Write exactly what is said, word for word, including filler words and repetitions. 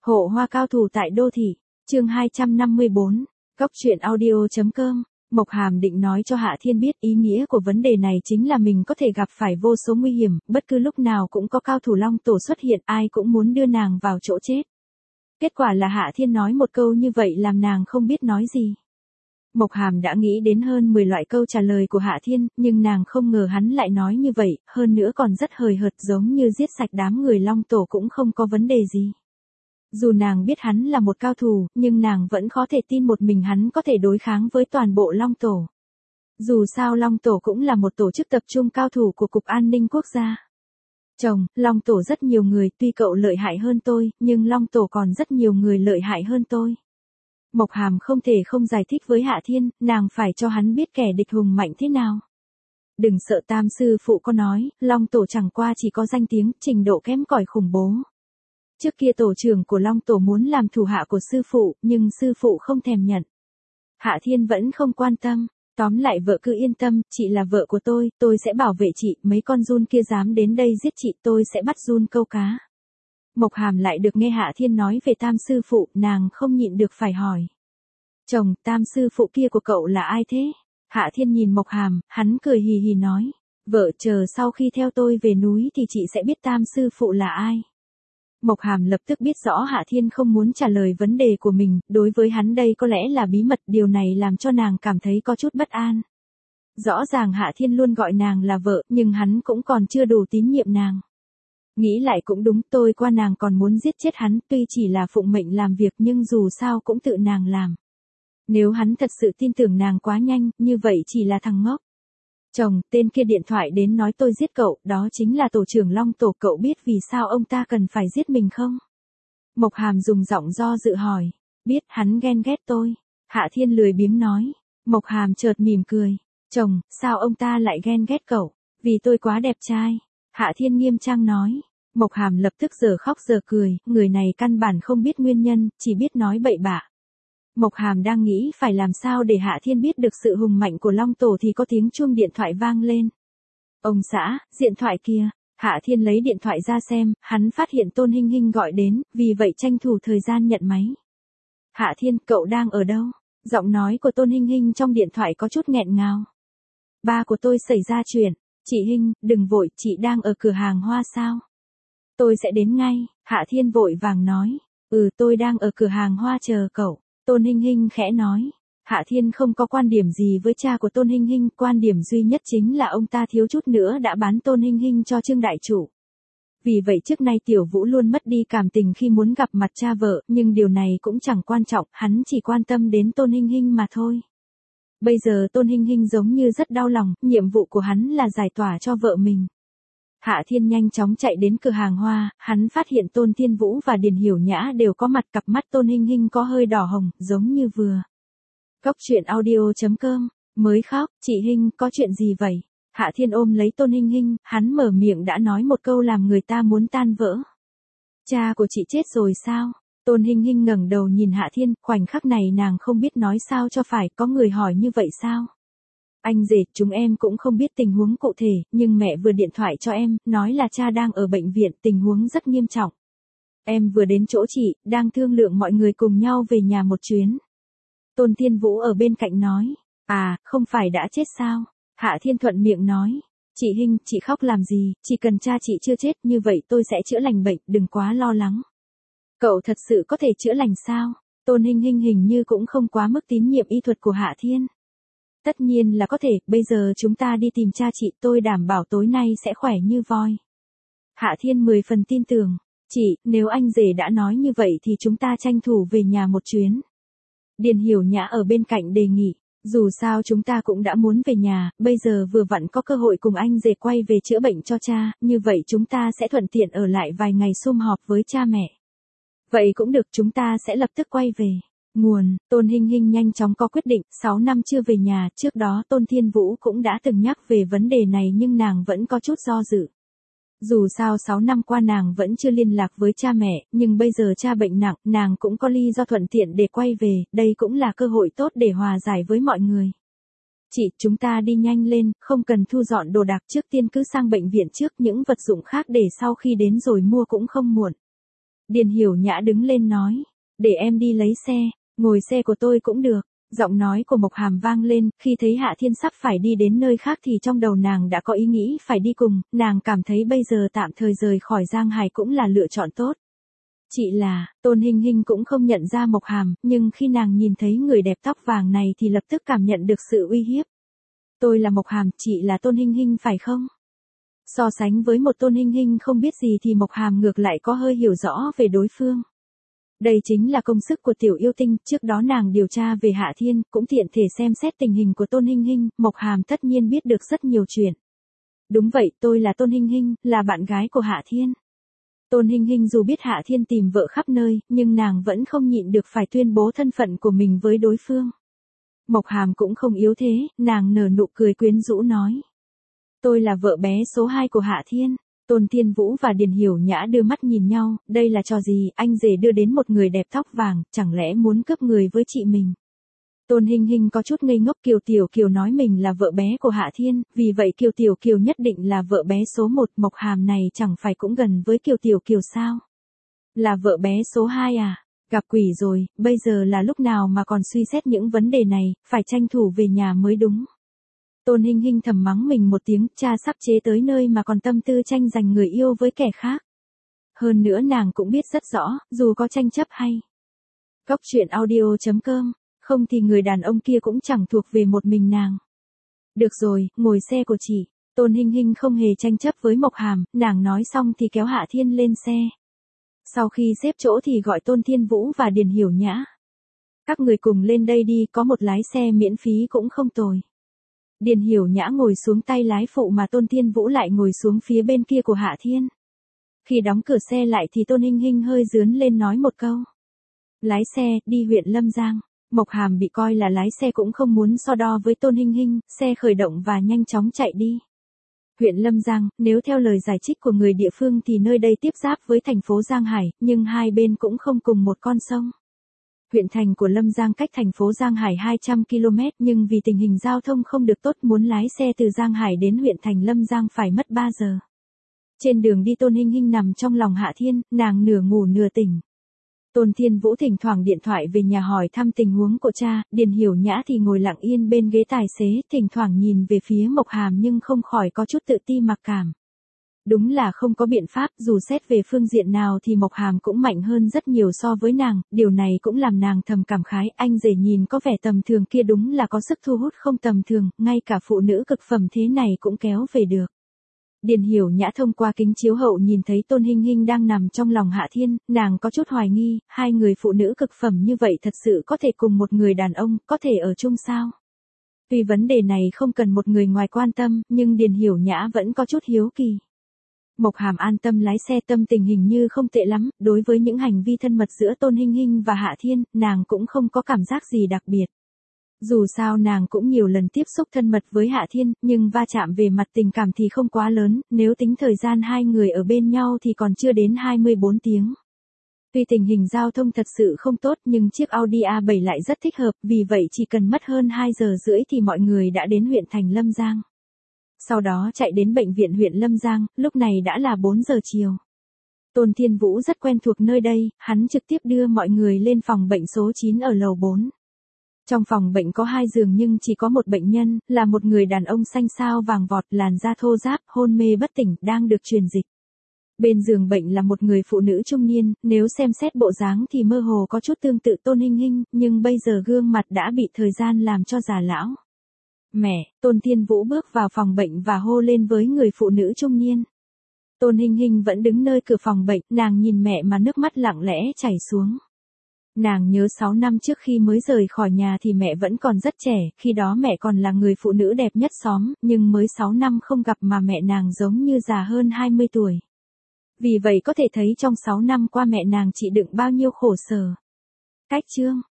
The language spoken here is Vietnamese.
Hộ hoa cao thủ tại đô thị, chương hai trăm năm mươi bốn, Góc truyện audio.com. Mộc Hàm định nói cho Hạ Thiên biết ý nghĩa của vấn đề này chính là mình có thể gặp phải vô số nguy hiểm, bất cứ lúc nào cũng có cao thủ long tổ xuất hiện, ai cũng muốn đưa nàng vào chỗ chết. Kết quả là Hạ Thiên nói một câu như vậy làm nàng không biết nói gì. Mộc Hàm đã nghĩ đến hơn mười loại câu trả lời của Hạ Thiên, nhưng nàng không ngờ hắn lại nói như vậy, hơn nữa còn rất hời hợt giống như giết sạch đám người long tổ cũng không có vấn đề gì. Dù nàng biết hắn là một cao thủ, nhưng nàng vẫn khó thể tin một mình hắn có thể đối kháng với toàn bộ long tổ. Dù sao long tổ cũng là một tổ chức tập trung cao thủ của Cục An ninh Quốc gia. Chồng, long tổ rất nhiều người, tuy cậu lợi hại hơn tôi, nhưng long tổ còn rất nhiều người lợi hại hơn tôi. Mộc Hàm không thể không giải thích với Hạ Thiên, nàng phải cho hắn biết kẻ địch hùng mạnh thế nào. Đừng sợ, Tam sư phụ có nói, long tổ chẳng qua chỉ có danh tiếng, trình độ kém cỏi khủng bố. Trước kia tổ trưởng của long tổ muốn làm thủ hạ của sư phụ, nhưng sư phụ không thèm nhận. Hạ Thiên vẫn không quan tâm, tóm lại vợ cứ yên tâm, chị là vợ của tôi, tôi sẽ bảo vệ chị, mấy con giun kia dám đến đây giết chị tôi sẽ bắt giun câu cá. Mộc Hàm lại được nghe Hạ Thiên nói về Tam sư phụ, nàng không nhịn được phải hỏi. Chồng, Tam sư phụ kia của cậu là ai thế? Hạ Thiên nhìn Mộc Hàm, hắn cười hì hì nói. Vợ, chờ sau khi theo tôi về núi thì chị sẽ biết Tam sư phụ là ai. Mộc Hàm lập tức biết rõ Hạ Thiên không muốn trả lời vấn đề của mình, đối với hắn đây có lẽ là bí mật, điều này làm cho nàng cảm thấy có chút bất an. Rõ ràng Hạ Thiên luôn gọi nàng là vợ, nhưng hắn cũng còn chưa đủ tín nhiệm nàng. Nghĩ lại cũng đúng, tôi qua nàng còn muốn giết chết hắn, tuy chỉ là phụng mệnh làm việc nhưng dù sao cũng tự nàng làm. Nếu hắn thật sự tin tưởng nàng quá nhanh, như vậy chỉ là thằng ngốc. Chồng, tên kia điện thoại đến nói tôi giết cậu, đó chính là tổ trưởng long tổ, cậu biết vì sao ông ta cần phải giết mình không? Mộc Hàm dùng giọng do dự hỏi. Biết, hắn ghen ghét tôi. Hạ Thiên lười biếng nói. Mộc Hàm chợt mỉm cười. Chồng, sao ông ta lại ghen ghét cậu? Vì tôi quá đẹp trai. Hạ Thiên nghiêm trang nói. Mộc Hàm lập tức giờ khóc giờ cười, người này căn bản không biết nguyên nhân, chỉ biết nói bậy bạ. Mộc Hàm đang nghĩ phải làm sao để Hạ Thiên biết được sự hùng mạnh của long tổ thì có tiếng chuông điện thoại vang lên. Ông xã, điện thoại kia. Hạ Thiên lấy điện thoại ra xem, hắn phát hiện Tôn Hinh Hinh gọi đến, vì vậy tranh thủ thời gian nhận máy. Hạ Thiên, cậu đang ở đâu? Giọng nói của Tôn Hinh Hinh trong điện thoại có chút nghẹn ngào. Ba của tôi xảy ra chuyện. Chị Hinh, đừng vội, chị đang ở cửa hàng hoa sao? Tôi sẽ đến ngay. Hạ Thiên vội vàng nói. Ừ, tôi đang ở cửa hàng hoa chờ cậu. Tôn Hinh Hinh khẽ nói. Hạ Thiên không có quan điểm gì với cha của Tôn Hinh Hinh, quan điểm duy nhất chính là ông ta thiếu chút nữa đã bán Tôn Hinh Hinh cho Trương đại chủ. Vì vậy trước nay Tiểu Vũ luôn mất đi cảm tình khi muốn gặp mặt cha vợ, nhưng điều này cũng chẳng quan trọng, hắn chỉ quan tâm đến Tôn Hinh Hinh mà thôi. Bây giờ Tôn Hinh Hinh giống như rất đau lòng, nhiệm vụ của hắn là giải tỏa cho vợ mình. Hạ Thiên nhanh chóng chạy đến cửa hàng hoa, hắn phát hiện Tôn Thiên Vũ và Điền Hiểu Nhã đều có mặt, cặp mắt Tôn Hinh Hinh có hơi đỏ hồng, giống như vừa. Góc truyện audio.com, mới khóc, chị Hinh, có chuyện gì vậy? Hạ Thiên ôm lấy Tôn Hinh Hinh, hắn mở miệng đã nói một câu làm người ta muốn tan vỡ. Cha của chị chết rồi sao? Tôn Hinh Hinh ngẩng đầu nhìn Hạ Thiên, khoảnh khắc này nàng không biết nói sao cho phải, có người hỏi như vậy sao? Anh rể, chúng em cũng không biết tình huống cụ thể, nhưng mẹ vừa điện thoại cho em, nói là cha đang ở bệnh viện, tình huống rất nghiêm trọng. Em vừa đến chỗ chị, đang thương lượng mọi người cùng nhau về nhà một chuyến. Tôn Thiên Vũ ở bên cạnh nói. À, không phải đã chết sao? Hạ Thiên thuận miệng nói. Chị Hinh, chị khóc làm gì, chỉ cần cha chị chưa chết, như vậy tôi sẽ chữa lành bệnh, đừng quá lo lắng. Cậu thật sự có thể chữa lành sao? Tôn Hinh Hinh hình như cũng không quá mức tín nhiệm y thuật của Hạ Thiên. Tất nhiên là có thể, bây giờ chúng ta đi tìm cha chị, tôi đảm bảo tối nay sẽ khỏe như voi. Hạ Thiên mười phần tin tưởng. Chị, nếu anh rể đã nói như vậy thì chúng ta tranh thủ về nhà một chuyến. Điền Hiểu Nhã ở bên cạnh đề nghị. Dù sao chúng ta cũng đã muốn về nhà, bây giờ vừa vặn có cơ hội cùng anh rể quay về chữa bệnh cho cha, như vậy chúng ta sẽ thuận tiện ở lại vài ngày sum họp với cha mẹ. Vậy cũng được, chúng ta sẽ lập tức quay về. Nguồn, Tôn Hinh Hinh nhanh chóng có quyết định, sáu năm chưa về nhà, trước đó Tôn Thiên Vũ cũng đã từng nhắc về vấn đề này nhưng nàng vẫn có chút do dự. Dù sao sáu năm qua nàng vẫn chưa liên lạc với cha mẹ, nhưng bây giờ cha bệnh nặng, nàng cũng có lý do thuận tiện để quay về, đây cũng là cơ hội tốt để hòa giải với mọi người. Chị, chúng ta đi nhanh lên, không cần thu dọn đồ đạc, trước tiên cứ sang bệnh viện trước, những vật dụng khác để sau khi đến rồi mua cũng không muộn. Điền Hiểu Nhã đứng lên nói, để em đi lấy xe, ngồi xe của tôi cũng được. Giọng nói của Mộc Hàm vang lên, khi thấy Hạ Thiên sắp phải đi đến nơi khác thì trong đầu nàng đã có ý nghĩ phải đi cùng, nàng cảm thấy bây giờ tạm thời rời khỏi Giang Hải cũng là lựa chọn tốt. Chị là, Tôn Hinh Hinh cũng không nhận ra Mộc Hàm, nhưng khi nàng nhìn thấy người đẹp tóc vàng này thì lập tức cảm nhận được sự uy hiếp. Tôi là Mộc Hàm, chị là Tôn Hinh Hinh phải không? So sánh với một Tôn Hinh Hinh không biết gì thì Mộc Hàm ngược lại có hơi hiểu rõ về đối phương. Đây chính là công sức của tiểu yêu tinh, trước đó nàng điều tra về Hạ Thiên, cũng tiện thể xem xét tình hình của Tôn Hinh Hinh, Mộc Hàm tất nhiên biết được rất nhiều chuyện. Đúng vậy, tôi là Tôn Hinh Hinh, là bạn gái của Hạ Thiên. Tôn Hinh Hinh dù biết Hạ Thiên tìm vợ khắp nơi, nhưng nàng vẫn không nhịn được phải tuyên bố thân phận của mình với đối phương. Mộc Hàm cũng không yếu thế, nàng nở nụ cười quyến rũ nói. Tôi là vợ bé số hai của Hạ Thiên. Tôn Thiên Vũ và Điền Hiểu Nhã đưa mắt nhìn nhau, đây là trò gì, anh rể đưa đến một người đẹp tóc vàng, chẳng lẽ muốn cướp người với chị mình. Tôn Hinh Hinh có chút ngây ngốc. Kiều Tiểu Kiều nói mình là vợ bé của Hạ Thiên, vì vậy Kiều Tiểu Kiều nhất định là vợ bé số một, Mộc Hàm này chẳng phải cũng gần với Kiều Tiểu Kiều sao? Là vợ bé số hai à? Gặp quỷ rồi, bây giờ là lúc nào mà còn suy xét những vấn đề này, phải tranh thủ về nhà mới đúng. Tôn Hinh Hinh thầm mắng mình một tiếng, cha sắp chế tới nơi mà còn tâm tư tranh giành người yêu với kẻ khác. Hơn nữa nàng cũng biết rất rõ, dù có tranh chấp hay. Góc truyện audio chấm com, không thì người đàn ông kia cũng chẳng thuộc về một mình nàng. Được rồi, ngồi xe của chị. Tôn Hinh Hinh không hề tranh chấp với Mộc Hàm, nàng nói xong thì kéo Hạ Thiên lên xe. Sau khi xếp chỗ thì gọi Tôn Thiên Vũ và Điền Hiểu Nhã. Các người cùng lên đây đi, có một lái xe miễn phí cũng không tồi. Điền Hiểu Nhã ngồi xuống tay lái phụ mà Tôn Thiên Vũ lại ngồi xuống phía bên kia của Hạ Thiên. Khi đóng cửa xe lại thì Tôn Hinh Hinh hơi dướn lên nói một câu. Lái xe, đi huyện Lâm Giang. Mộc Hàm bị coi là lái xe cũng không muốn so đo với Tôn Hinh Hinh, xe khởi động và nhanh chóng chạy đi. Huyện Lâm Giang, nếu theo lời giải thích của người địa phương thì nơi đây tiếp giáp với thành phố Giang Hải, nhưng hai bên cũng không cùng một con sông. Huyện thành của Lâm Giang cách thành phố Giang Hải hai trăm ki lô mét nhưng vì tình hình giao thông không được tốt muốn lái xe từ Giang Hải đến huyện thành Lâm Giang phải mất ba giờ. Trên đường đi Tôn Hinh Hinh nằm trong lòng Hạ Thiên, nàng nửa ngủ nửa tỉnh. Tôn Thiên Vũ thỉnh thoảng điện thoại về nhà hỏi thăm tình huống của cha, Điền Hiểu Nhã thì ngồi lặng yên bên ghế tài xế, thỉnh thoảng nhìn về phía Mộc Hàm nhưng không khỏi có chút tự ti mặc cảm. Đúng là không có biện pháp, dù xét về phương diện nào thì Mộc Hàm cũng mạnh hơn rất nhiều so với nàng, điều này cũng làm nàng thầm cảm khái, anh rể nhìn có vẻ tầm thường kia đúng là có sức thu hút không tầm thường, ngay cả phụ nữ cực phẩm thế này cũng kéo về được. Điền Hiểu Nhã thông qua kính chiếu hậu nhìn thấy Tôn Hinh Hinh đang nằm trong lòng Hạ Thiên, nàng có chút hoài nghi, hai người phụ nữ cực phẩm như vậy thật sự có thể cùng một người đàn ông, có thể ở chung sao? Tuy vấn đề này không cần một người ngoài quan tâm, nhưng Điền Hiểu Nhã vẫn có chút hiếu kỳ. Mộc Hàm an tâm lái xe, tâm tình hình như không tệ lắm, đối với những hành vi thân mật giữa Tôn Hinh Hinh và Hạ Thiên, nàng cũng không có cảm giác gì đặc biệt. Dù sao nàng cũng nhiều lần tiếp xúc thân mật với Hạ Thiên, nhưng va chạm về mặt tình cảm thì không quá lớn, nếu tính thời gian hai người ở bên nhau thì còn chưa đến hai mươi bốn tiếng. Tuy tình hình giao thông thật sự không tốt nhưng chiếc Audi A bảy lại rất thích hợp, vì vậy chỉ cần mất hơn hai giờ rưỡi thì mọi người đã đến huyện thành Lâm Giang. Sau đó chạy đến bệnh viện huyện Lâm Giang, lúc này đã là bốn giờ chiều. Tôn Thiên Vũ rất quen thuộc nơi đây, hắn trực tiếp đưa mọi người lên phòng bệnh số chín ở lầu bốn. Trong phòng bệnh có hai giường nhưng chỉ có một bệnh nhân, là một người đàn ông xanh xao vàng vọt, làn da thô ráp, hôn mê bất tỉnh, đang được truyền dịch. Bên giường bệnh là một người phụ nữ trung niên, nếu xem xét bộ dáng thì mơ hồ có chút tương tự Tôn Hinh Hinh, nhưng bây giờ gương mặt đã bị thời gian làm cho già lão. Mẹ, Tôn Thiên Vũ bước vào phòng bệnh và hô lên với người phụ nữ trung niên. Tôn Hinh Hinh vẫn đứng nơi cửa phòng bệnh, nàng nhìn mẹ mà nước mắt lặng lẽ chảy xuống. Nàng nhớ sáu năm trước khi mới rời khỏi nhà thì mẹ vẫn còn rất trẻ, khi đó mẹ còn là người phụ nữ đẹp nhất xóm, nhưng mới sáu năm không gặp mà mẹ nàng giống như già hơn hai mươi tuổi. Vì vậy có thể thấy trong sáu năm qua mẹ nàng chịu đựng bao nhiêu khổ sở. Cách chương